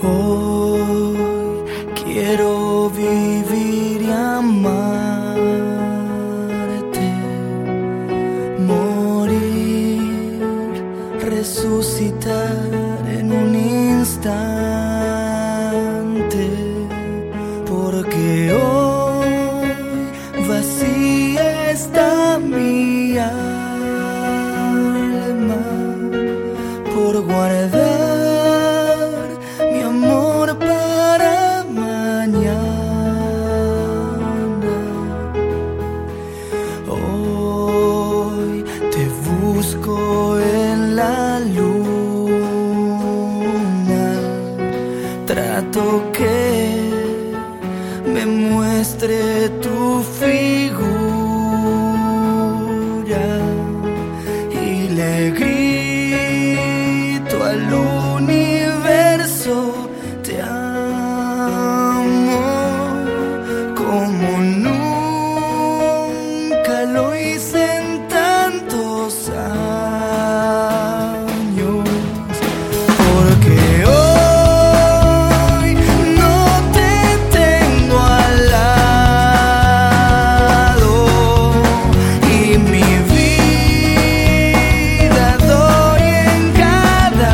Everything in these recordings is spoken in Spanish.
Hoy quiero vivir y amarte, morir, resucitar en un instante, porque hoy vacía está mi alma por guardar mi amor para mañana. Hoy te busco en la luna, trato que me muestre tu figura y le grito al universo: te amo como nunca lo hice en tantos años, porque hoy no te tengo al lado y mi vida doy en cada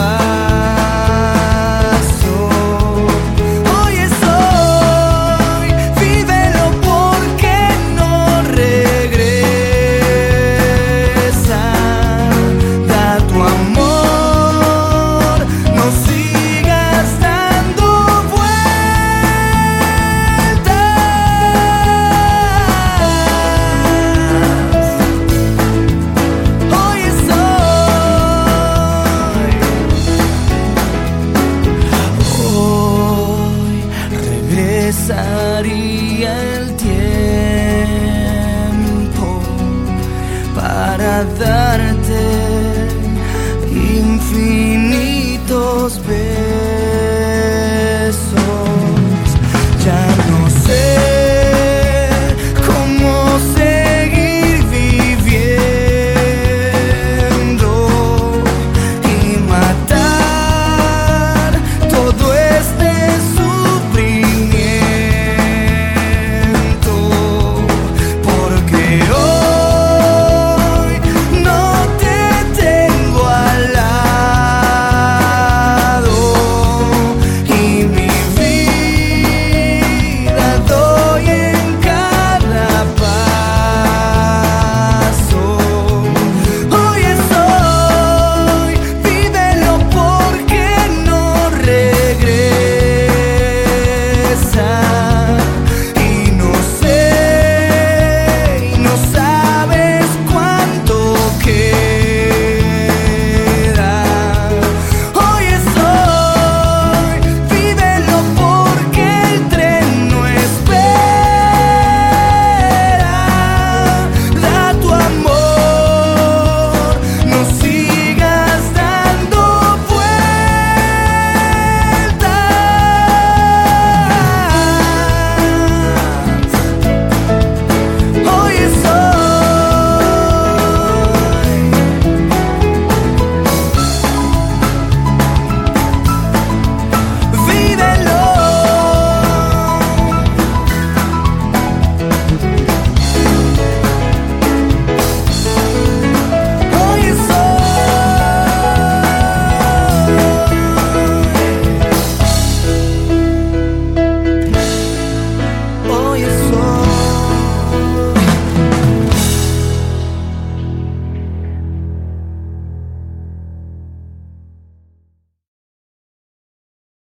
paso. Hoy es hoy, vívelo porque no regresa. Da tu amor, no sigas dando vueltas. Hoy es hoy regresaría el tiempo para darte infinitos besos.